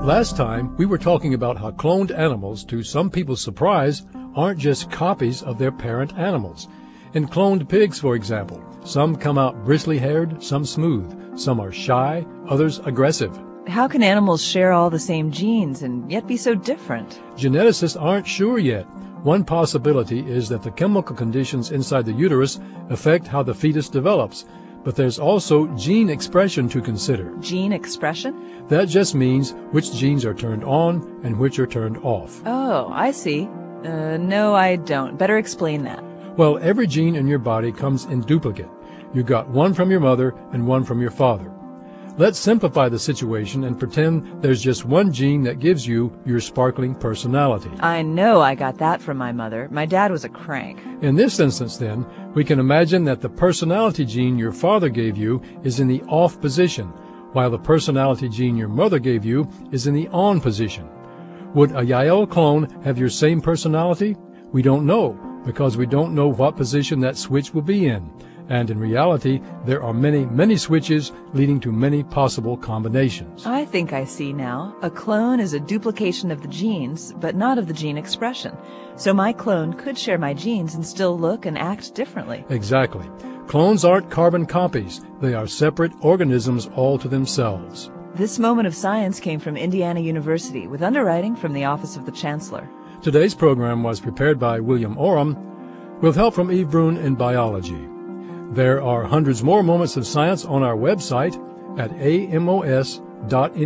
Last time, we were talking about how cloned animals, to some people's surprise, aren't just copies of their parent animals. In cloned pigs, for example, some come out bristly-haired, some smooth. Some are shy, others aggressive. How can animals share all the same genes and yet be so different? Geneticists aren't sure yet. One possibility is that the chemical conditions inside the uterus affect how the fetus develops. But there's also gene expression to consider. Gene expression? That just means which genes are turned on and which are turned off. Oh, I see. No, I don't. Better explain that. Well, every gene in your body comes in duplicate. You got one from your mother and one from your father. Let's simplify the situation and pretend there's just one gene that gives you your sparkling personality. I know I got that from my mother. My dad was a crank. In this instance, then, we can imagine that the personality gene your father gave you is in the off position, while the personality gene your mother gave you is in the on position. Would a Yael clone have your same personality? We don't know, because we don't know what position that switch will be in. And in reality, there are many, many switches leading to many possible combinations. I think I see now. A clone is a duplication of the genes, but not of the gene expression. So my clone could share my genes and still look and act differently. Exactly. Clones aren't carbon copies. They are separate organisms all to themselves. This moment of science came from Indiana University with underwriting from the Office of the Chancellor. Today's program was prepared by William Oram with help from Eve Brun in biology. There are hundreds more moments of science on our website at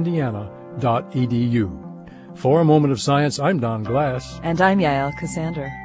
amos.indiana.edu. For A Moment of Science, I'm Don Glass. And I'm Yael Cassander.